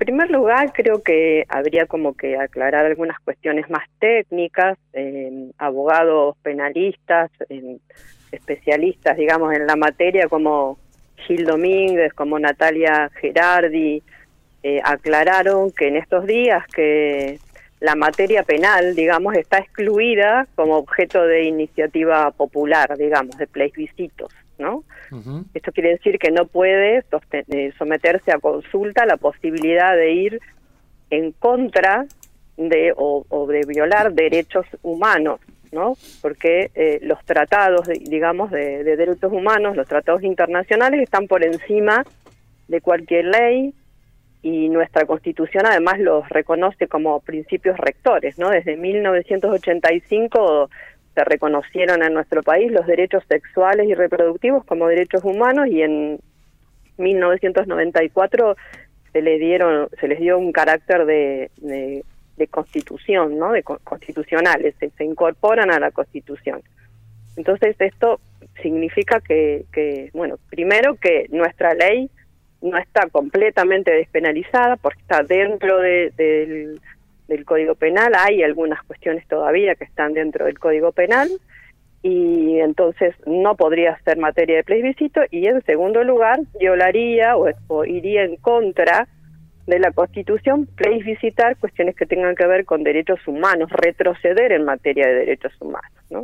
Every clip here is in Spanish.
primer lugar, creo que habría como que aclarar algunas cuestiones más técnicas. Abogados penalistas, especialistas, digamos, en la materia, como Gil Domínguez, como Natalia Gerardi, aclararon que en estos días que la materia penal, digamos, está excluida como objeto de iniciativa popular, digamos, de plebiscitos, ¿no? Uh-huh. Esto quiere decir que no puede someterse a consulta la posibilidad de ir en contra de o de violar derechos humanos, ¿no? Porque los tratados, digamos, de derechos humanos, los tratados internacionales están por encima de cualquier ley, y nuestra Constitución además los reconoce como principios rectores, ¿no? Desde 1985 se reconocieron en nuestro país los derechos sexuales y reproductivos como derechos humanos, y en 1994 se les dio un carácter de Constitución, ¿no? De constitucionales, se incorporan a la Constitución. Entonces esto significa que bueno, primero que nuestra ley no está completamente despenalizada, porque está dentro del Código Penal. Hay algunas cuestiones todavía que están dentro del Código Penal, y entonces no podría ser materia de plebiscito, y en segundo lugar violaría o iría en contra de la Constitución plebiscitar cuestiones que tengan que ver con derechos humanos, retroceder en materia de derechos humanos, ¿no?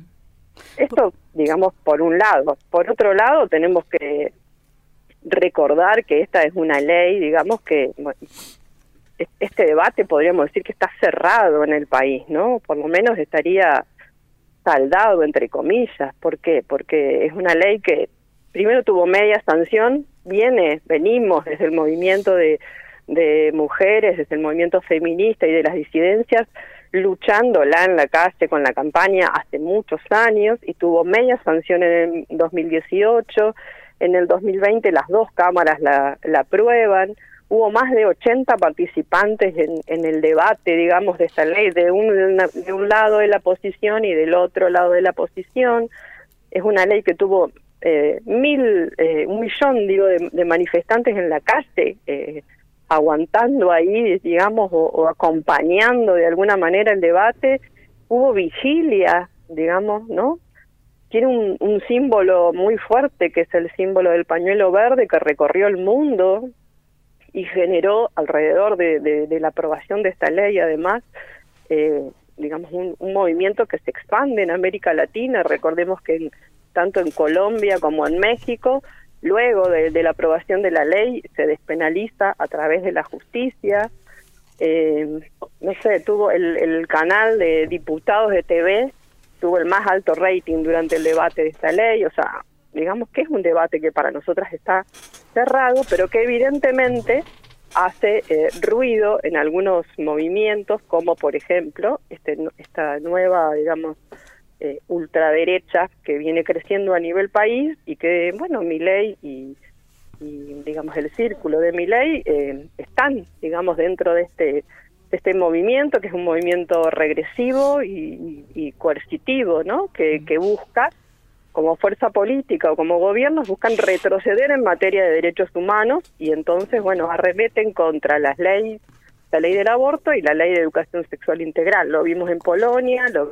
Esto, digamos, por un lado. Por otro lado, tenemos que recordar que esta es una ley, digamos, que bueno, este debate podríamos decir que está cerrado en el país, ¿no? Por lo menos estaría saldado, entre comillas. ¿Por qué? Porque es una ley que primero tuvo media sanción, venimos desde el movimiento de mujeres, desde el movimiento feminista y de las disidencias, luchándola en la calle con la campaña hace muchos años, y tuvo media sanción en el 2018, en el 2020 las dos cámaras la aprueban. Hubo más de 80 participantes en el debate, digamos, de esta ley, de un lado de la oposición y del otro lado de la oposición. Es una ley que tuvo 1 millón, digo, de manifestantes en la calle, aguantando ahí, digamos, o acompañando de alguna manera el debate. Hubo vigilia, digamos, ¿no? Tiene un símbolo muy fuerte, que es el símbolo del pañuelo verde, que recorrió el mundo y generó alrededor de la aprobación de esta ley, además, digamos, un movimiento que se expande en América Latina. Recordemos que tanto en Colombia como en México, luego de la aprobación de la ley, se despenaliza a través de la justicia. No sé, tuvo el canal de diputados de TV, tuvo el más alto rating durante el debate de esta ley. O sea, digamos que es un debate que para nosotras está cerrado, pero que evidentemente hace ruido en algunos movimientos, como por ejemplo esta nueva, digamos, ultraderecha que viene creciendo a nivel país, y que, bueno, Milei y digamos el círculo de Milei están, digamos, dentro de este movimiento, que es un movimiento regresivo y coercitivo, ¿no? Que busca, como fuerza política o como gobiernos, buscan retroceder en materia de derechos humanos, y entonces, bueno, arremeten contra las leyes, la ley del aborto y la ley de educación sexual integral. Lo vimos en Polonia, lo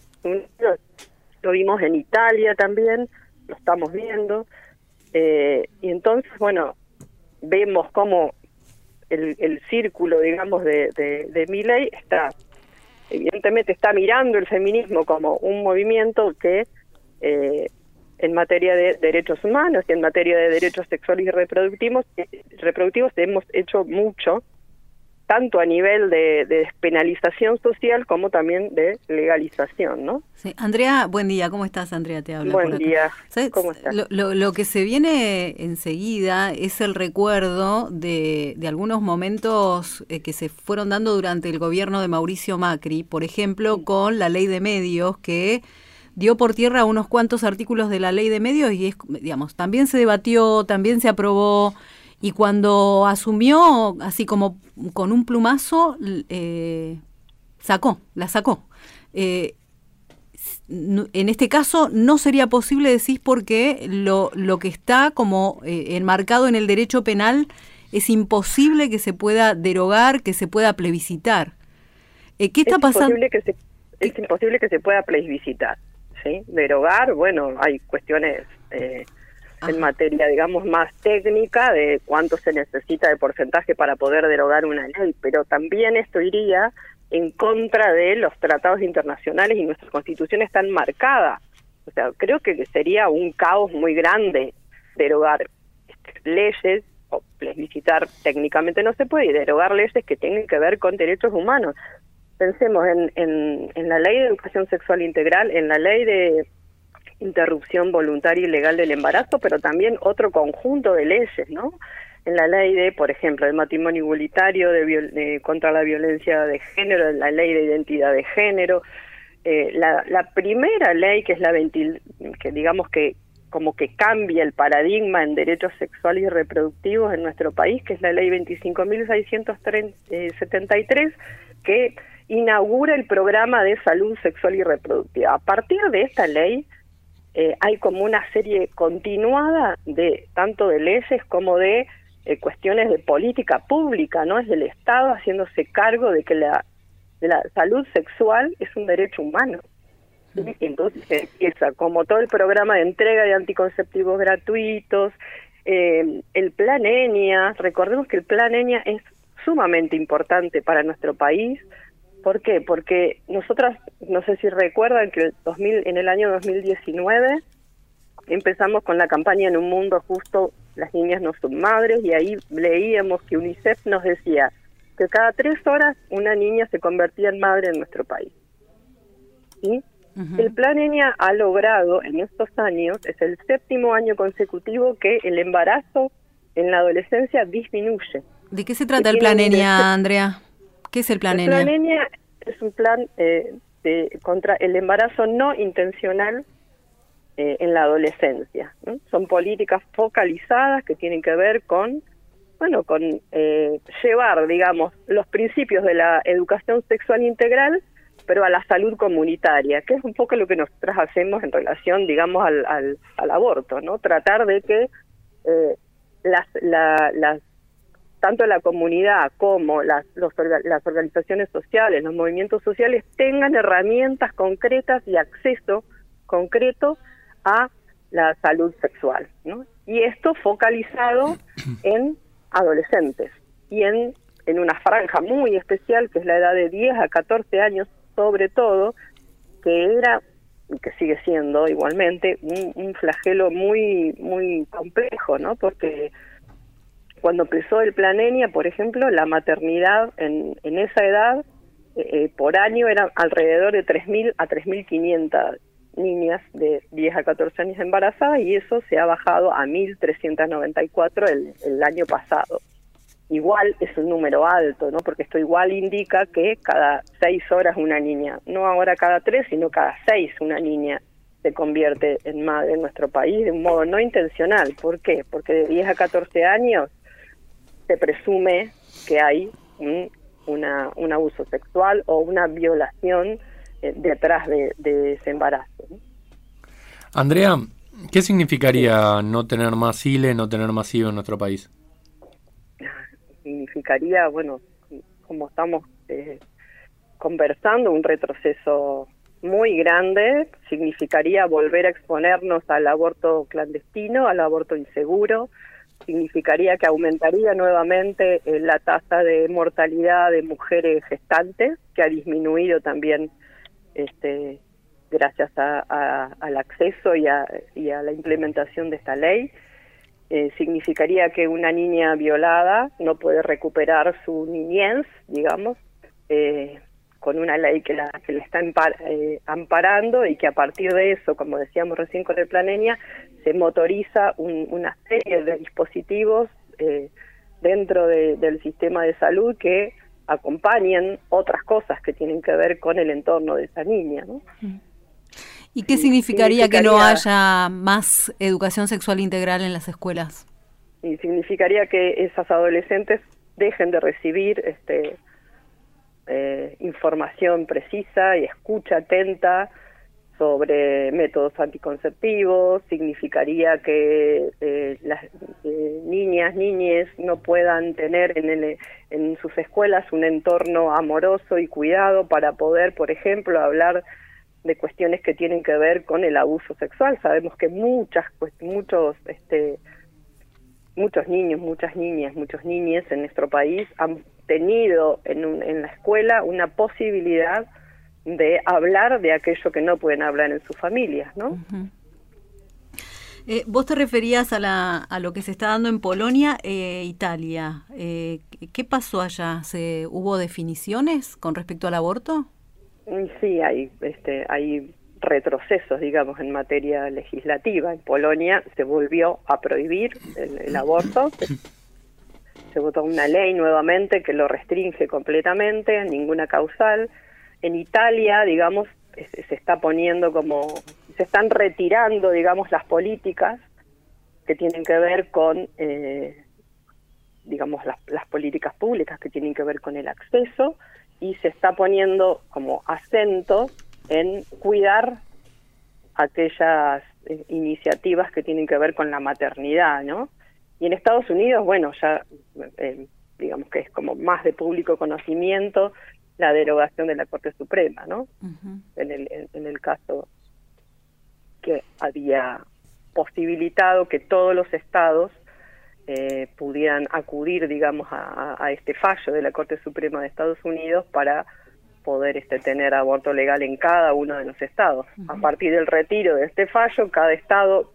vimos en Italia también, lo estamos viendo, y entonces, bueno, vemos cómo el círculo, digamos, de Milei evidentemente está mirando el feminismo como un movimiento que en materia de derechos humanos y en materia de derechos sexuales y reproductivos hemos hecho mucho, tanto a nivel de despenalización social como también de legalización, ¿no? Sí. Andrea, buen día. ¿Cómo estás, Andrea? Te habla. Buen día. ¿Cómo estás? Lo que se viene enseguida es el recuerdo de algunos momentos que se fueron dando durante el gobierno de Mauricio Macri, por ejemplo, con la ley de medios, que dio por tierra unos cuantos artículos de la ley de medios, y digamos, también se debatió, también se aprobó. Y cuando asumió, así como con un plumazo, la sacó. En este caso no sería posible, decís, porque lo que está como enmarcado en el derecho penal es imposible que se pueda derogar, que se pueda plebiscitar. ¿Qué está pasando? Es imposible que se pueda plebiscitar, ¿sí? Derogar, bueno, hay cuestiones en materia, digamos, más técnica de cuánto se necesita de porcentaje para poder derogar una ley, pero también esto iría en contra de los tratados internacionales y nuestra constitución está enmarcada. O sea, creo que sería un caos muy grande derogar leyes, o plebiscitar técnicamente no se puede, y derogar leyes que tengan que ver con derechos humanos. Pensemos en la ley de educación sexual integral, en la ley de interrupción voluntaria y legal del embarazo, pero también otro conjunto de leyes, ¿no? En la ley de, por ejemplo, el matrimonio igualitario, contra la violencia de género, en la ley de identidad de género, la primera ley que es que digamos que como que cambia el paradigma en derechos sexuales y reproductivos en nuestro país, que es la ley 25.673, que inaugura el programa de salud sexual y reproductiva. A partir de esta ley hay como una serie continuada de tanto de leyes como de cuestiones de política pública, ¿no? Es del Estado haciéndose cargo de que la salud sexual es un derecho humano. ¿Sí? Entonces empieza como todo el programa de entrega de anticonceptivos gratuitos, el Plan ENIA. Recordemos que el Plan ENIA es sumamente importante para nuestro país. ¿Por qué? Porque nosotras, no sé si recuerdan que en el año 2019 empezamos con la campaña En un mundo justo, las niñas no son madres, y ahí leíamos que UNICEF nos decía que cada 3 horas una niña se convertía en madre en nuestro país. ¿Sí? Uh-huh. El Plan ENIA ha logrado en estos años, es el 7º año consecutivo que el embarazo en la adolescencia disminuye. ¿De qué se trata el Plan ENIA, Andrea? ¿Qué es el Plan ENIA? El Plan ENIA es un plan contra el embarazo no intencional en la adolescencia, ¿no? Son políticas focalizadas que tienen que ver con llevar, digamos, los principios de la educación sexual integral, pero a la salud comunitaria, que es un poco lo que nosotras hacemos en relación, digamos, al aborto, ¿no? Tratar de que tanto la comunidad como las organizaciones sociales, los movimientos sociales tengan herramientas concretas y acceso concreto a la salud sexual, ¿no? Y esto focalizado en adolescentes y en una franja muy especial, que es la edad de 10 a 14 años, sobre todo, que era y que sigue siendo igualmente un flagelo muy muy complejo, ¿no? Porque cuando empezó el Plan ENIA, por ejemplo, la maternidad en esa edad por año era alrededor de 3.000 a 3.500 niñas de 10 a 14 años embarazadas, y eso se ha bajado a 1.394 el año pasado. Igual es un número alto, ¿no? Porque esto igual indica que cada 6 horas una niña, no ahora cada 3, sino cada 6 una niña se convierte en madre en nuestro país de un modo no intencional. ¿Por qué? Porque de 10 a 14 años se presume que hay un abuso sexual o una violación detrás de ese embarazo, ¿no? Andrea, ¿qué significaría no tener más ILE, no tener más IVA en nuestro país? Significaría, como estamos conversando, un retroceso muy grande. Significaría volver a exponernos al aborto clandestino, al aborto inseguro. Significaría que aumentaría nuevamente la tasa de mortalidad de mujeres gestantes, que ha disminuido también gracias al acceso y a la implementación de esta ley. Significaría que una niña violada no puede recuperar su niñez, digamos, con una ley que la está amparando, y que a partir de eso, como decíamos recién con el Plan ENIA, se motoriza una serie de dispositivos dentro del sistema de salud que acompañen otras cosas que tienen que ver con el entorno de esa niña, ¿no? ¿Y qué significaría que no haya más educación sexual integral en las escuelas? Y significaría que esas adolescentes dejen de recibir información precisa y escucha atenta sobre métodos anticonceptivos, significaría que las niñas, niñes no puedan tener en sus escuelas un entorno amoroso y cuidado para poder, por ejemplo, hablar de cuestiones que tienen que ver con el abuso sexual. Sabemos que muchos niños, muchas niñas, muchos niñes en nuestro país han tenido en la escuela una posibilidad de hablar de aquello que no pueden hablar en sus familias, ¿no? Uh-huh. Vos te referías a lo que se está dando en Polonia e Italia. ¿Qué pasó allá? ¿Hubo definiciones con respecto al aborto? Sí, hay retrocesos, digamos, en materia legislativa. En Polonia se volvió a prohibir el aborto. Se votó una ley nuevamente que lo restringe completamente, a ninguna causal. En Italia, digamos, se están retirando, digamos, las políticas que tienen que ver con, digamos, las políticas públicas que tienen que ver con el acceso, y se está poniendo como acento en cuidar aquellas iniciativas que tienen que ver con la maternidad, ¿no? Y en Estados Unidos, bueno, ya digamos que es como más de público conocimiento la derogación de la Corte Suprema, ¿no? Uh-huh. En el caso que había posibilitado que todos los estados pudieran acudir, digamos, a este fallo de la Corte Suprema de Estados Unidos para poder tener aborto legal en cada uno de los estados. Uh-huh. A partir del retiro de este fallo, cada estado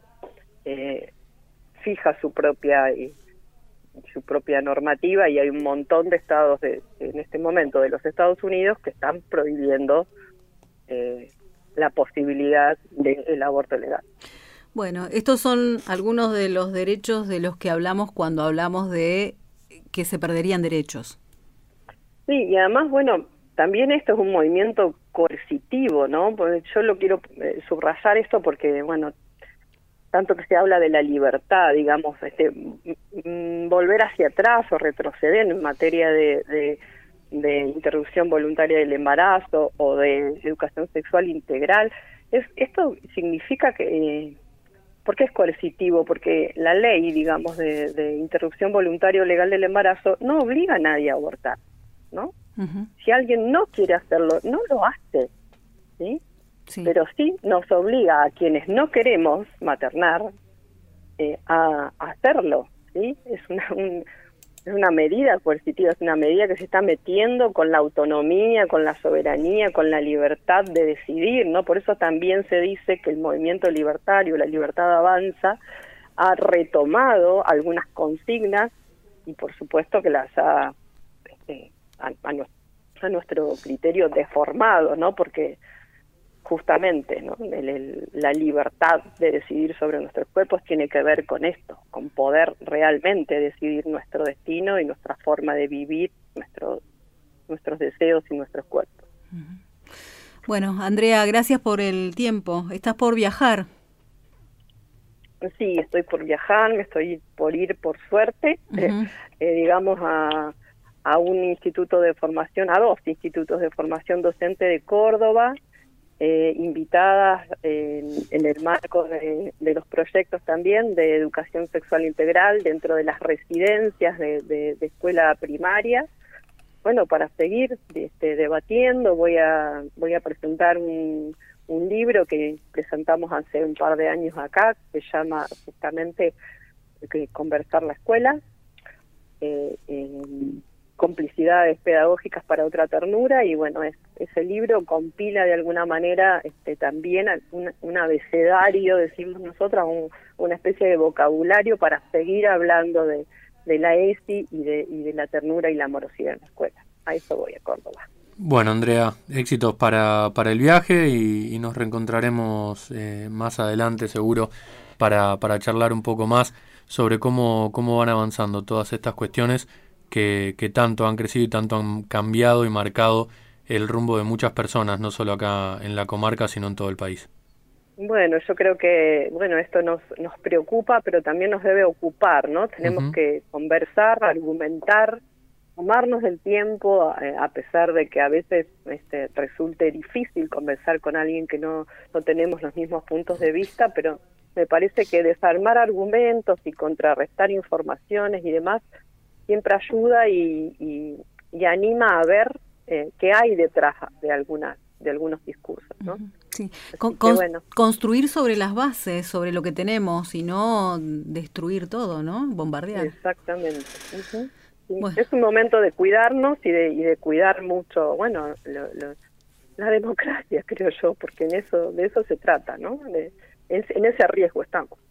fija su propia normativa, y hay un montón de estados en este momento de los Estados Unidos que están prohibiendo la posibilidad del aborto legal. Bueno, estos son algunos de los derechos de los que hablamos cuando hablamos de que se perderían derechos. Sí, y además, bueno, también esto es un movimiento coercitivo, ¿no? Porque yo lo quiero subrayar esto porque, bueno, tanto que se habla de la libertad, digamos, volver hacia atrás o retroceder en materia de interrupción voluntaria del embarazo o de educación sexual integral. Esto significa que, ¿por qué es coercitivo? Porque la ley, digamos, de interrupción voluntaria o legal del embarazo no obliga a nadie a abortar, ¿no? Uh-huh. Si alguien no quiere hacerlo, no lo hace, ¿sí? Sí. Pero sí nos obliga a quienes no queremos maternar a hacerlo, ¿sí? Es una medida coercitiva, es una medida que se está metiendo con la autonomía, con la soberanía, con la libertad de decidir, ¿no? Por eso también se dice que el movimiento libertario, la Libertad Avanza, ha retomado algunas consignas y por supuesto que las ha a nuestro criterio deformado, ¿no? Porque justamente, ¿no? La libertad de decidir sobre nuestros cuerpos tiene que ver con esto, con poder realmente decidir nuestro destino y nuestra forma de vivir, nuestros deseos y nuestros cuerpos. Bueno, Andrea, gracias por el tiempo. ¿Estás por viajar? Sí, estoy por viajar, me estoy por ir por suerte, digamos, a un instituto de formación, a 2 institutos de formación docente de Córdoba, invitadas en el marco de los proyectos también de educación sexual integral dentro de las residencias de escuela primaria. Bueno, para seguir debatiendo, voy a presentar un libro que presentamos hace un par de años acá, que se llama justamente Conversar la escuela, complicidades pedagógicas para otra ternura, y bueno, ese libro compila de alguna manera también un abecedario, decimos nosotras, una especie de vocabulario para seguir hablando de la ESI y de la ternura y la amorosidad en la escuela. A eso voy, a Córdoba. Bueno, Andrea, éxitos para el viaje y nos reencontraremos más adelante seguro para charlar un poco más sobre cómo van avanzando todas estas cuestiones que tanto han crecido y tanto han cambiado y marcado el rumbo de muchas personas, no solo acá en la comarca, sino en todo el país. Bueno, yo creo que esto nos preocupa, pero también nos debe ocupar, ¿no? Tenemos que conversar, argumentar tomarnos el tiempo, a pesar de que a veces resulte difícil conversar con alguien que no tenemos los mismos puntos de vista, pero me parece que desarmar argumentos y contrarrestar informaciones y demás siempre ayuda y anima a ver qué hay detrás de algunos discursos, ¿no? Sí. Bueno. Construir sobre las bases, sobre lo que tenemos, y no destruir todo, ¿no? Bombardear. Exactamente. Sí. Bueno. Es un momento de cuidarnos y de cuidar mucho, bueno, la democracia, creo yo, porque de eso se trata, ¿no? En ese riesgo estamos.